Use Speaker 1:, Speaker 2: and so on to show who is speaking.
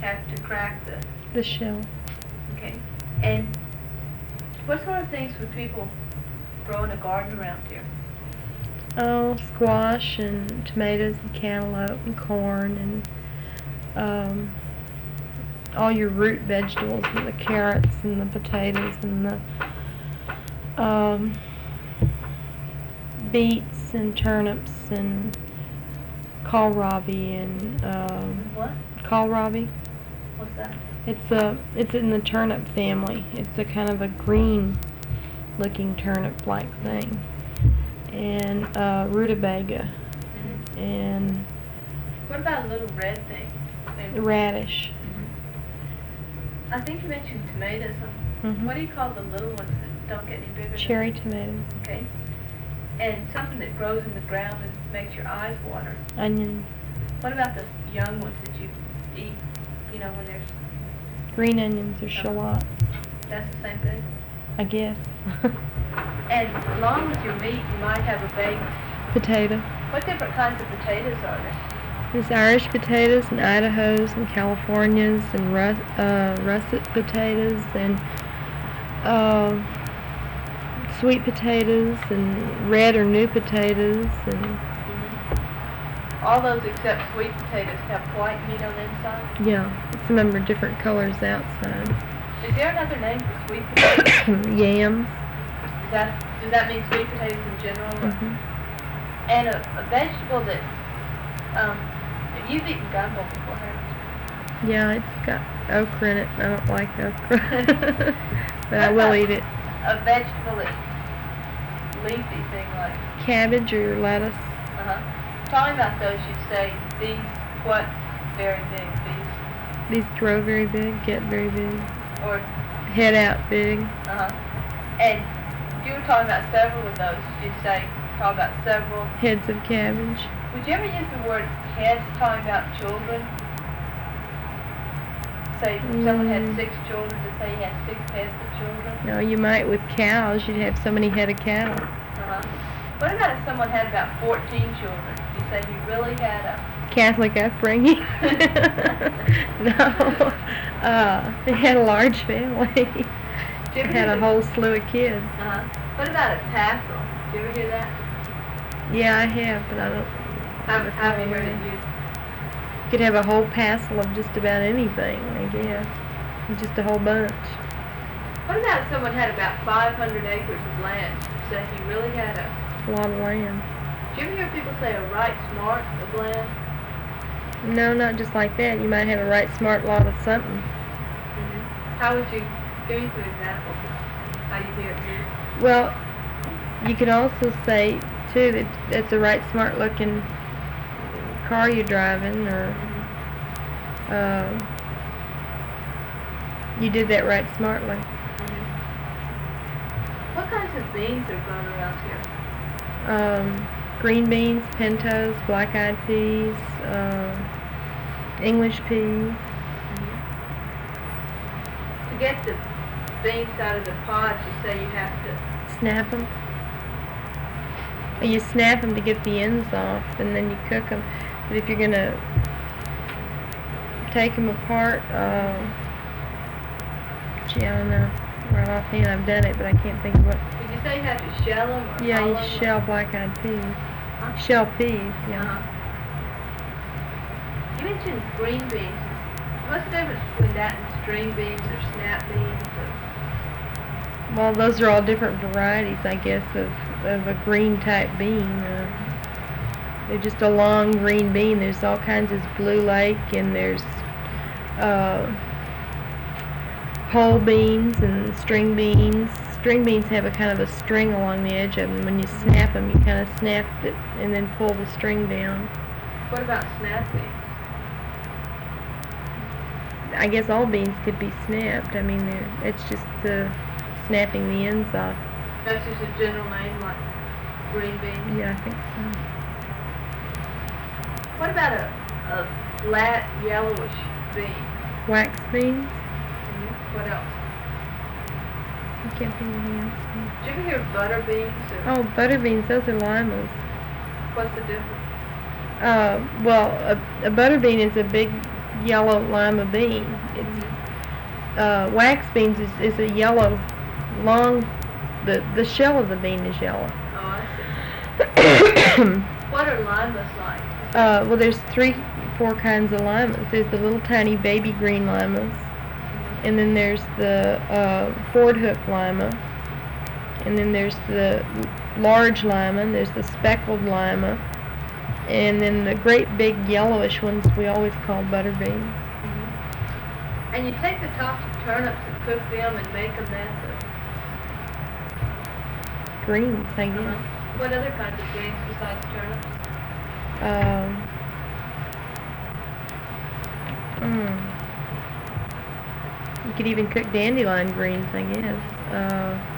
Speaker 1: have to crack
Speaker 2: the shell.
Speaker 1: Okay. And what sort of things would people grow in a garden around here?
Speaker 2: Oh, squash and tomatoes and cantaloupe and corn and all your root vegetables and the carrots and the potatoes and the beets and turnips and kohlrabi and
Speaker 1: What?
Speaker 2: kohlrabi.
Speaker 1: What's that?
Speaker 2: It's in the turnip family. It's a kind of a green looking turnip-like thing. And rutabaga.
Speaker 1: Mm-hmm.
Speaker 2: And
Speaker 1: what about a little red thing?
Speaker 2: radish.
Speaker 1: I think you mentioned tomatoes.
Speaker 2: Mm-hmm.
Speaker 1: What do you call the little ones that don't get any bigger?
Speaker 2: Cherry tomatoes.
Speaker 1: Okay. And something that grows in the ground and makes your eyes water.
Speaker 2: Onions.
Speaker 1: What about the young ones that you eat, when there's...
Speaker 2: Green onions or shallots.
Speaker 1: That's the same thing?
Speaker 2: I guess.
Speaker 1: And along with your meat, you might have a baked...
Speaker 2: Potato.
Speaker 1: What different kinds of potatoes are there?
Speaker 2: There's Irish potatoes and Idahos and Californias and russet potatoes and sweet potatoes and red or new potatoes and
Speaker 1: all those except sweet potatoes have white meat on the inside?
Speaker 2: Yeah, some of them are different colors outside.
Speaker 1: Is there another name for sweet potatoes?
Speaker 2: Yams.
Speaker 1: Does that mean sweet potatoes in general?
Speaker 2: Mm-hmm.
Speaker 1: And a vegetable that you've eaten gumbo before, haven't you?
Speaker 2: Yeah, it's got okra in it. I don't like okra, but I will eat it.
Speaker 1: A vegetable that's leafy thing like
Speaker 2: cabbage or lettuce.
Speaker 1: Talking about those, you'd say these what very big
Speaker 2: These grow very big, get very big,
Speaker 1: or
Speaker 2: head out big.
Speaker 1: And you were talking about several of those. You'd say talk about several
Speaker 2: heads of cabbage.
Speaker 1: Would you ever use the word heads talking about children? Say someone had 6 children, to say he had 6 heads of children?
Speaker 2: No, you might with cows. You'd have so many head of cattle.
Speaker 1: What about if someone had about 14 children? You say he really had a
Speaker 2: Catholic upbringing? No. They had a large family. They had a whole slew of kids.
Speaker 1: What about a tassel? Did you ever hear that?
Speaker 2: Yeah, I have, but I don't.
Speaker 1: Have you heard it used?
Speaker 2: You could have a whole passel of just about anything, I guess. Just a whole bunch.
Speaker 1: What about if someone had about 500 acres of land? So he really had a
Speaker 2: lot of land.
Speaker 1: Do you ever hear people say a right smart of land?
Speaker 2: No, not just like that. You might have a right smart lot of something.
Speaker 1: How would you give me some examples of how you hear it used?
Speaker 2: Well, you could also say, too, that it's a right smart looking car you're driving, or you did that right smartly.
Speaker 1: What kinds of beans are grown around here?
Speaker 2: Green beans, pintos, black-eyed peas, English peas.
Speaker 1: To get the beans out of the pods, you say you have to
Speaker 2: snap them. You snap them to get the ends off, and then you cook them. But if you're going to take them apart, gee, I don't know. Right offhand, I've done it, but I can't think of what.
Speaker 1: Did you say you have to shell them? Or
Speaker 2: yeah, you shell black-eyed peas. Shell peas, yeah.
Speaker 1: You mentioned green beans. What's the difference between that and string beans or snap beans?
Speaker 2: Well, those are all different varieties, I guess, of a green-type bean. They're just a long green bean. There's all kinds. There's Blue Lake, and there's pole beans and string beans. String beans have a kind of a string along the edge of them. When you snap them, you kind of snap it and then pull the string down.
Speaker 1: What about snap beans?
Speaker 2: I guess all beans could be snapped. I mean, it's just snapping the ends off.
Speaker 1: That's just a general name, like green beans?
Speaker 2: Yeah, I think so.
Speaker 1: What about a flat, yellowish bean?
Speaker 2: Wax beans?
Speaker 1: What else?
Speaker 2: I can't think of anything else.
Speaker 1: Did you ever hear butter beans?
Speaker 2: Oh, butter beans, those are limas.
Speaker 1: What's the difference?
Speaker 2: Well, a butter bean is a big yellow lima bean. It's wax beans is a yellow, long. The shell of the bean is yellow.
Speaker 1: Oh, I see. What are limas like?
Speaker 2: Well, there's 4 kinds of limas. There's the little tiny baby green limas, and then there's the Ford Hook lima, and then there's the large lima, and there's the speckled lima, and then the great big yellowish ones we always call butter beans.
Speaker 1: And you take the tops of turnips and cook them and make a mess of
Speaker 2: Greens, I guess.
Speaker 1: What other kinds of greens besides turnips?
Speaker 2: You could even cook dandelion greens, I guess.